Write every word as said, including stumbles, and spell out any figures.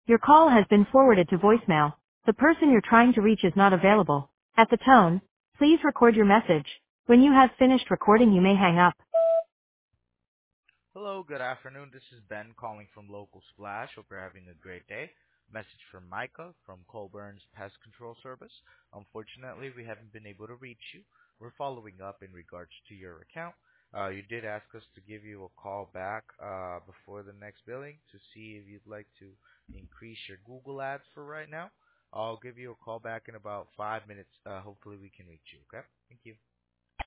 Your call has been forwarded to voicemail. The person you're trying to reach is not available. At the tone, please record your message. When you have finished recording, you may hang up. Hello, good afternoon. This is Ben calling from Local Splash. Hope you're having a great day. Message from Micah from Colburn's Pest Control Service. Unfortunately, we haven't been able to reach you. We're following up in regards to your account. Uh, you did ask us to give you a call back uh, before the next billing to see if you'd like to increase your Google ads for right now. I'll give you a call back in about five minutes. Uh, hopefully, we can reach you. Okay? Thank you.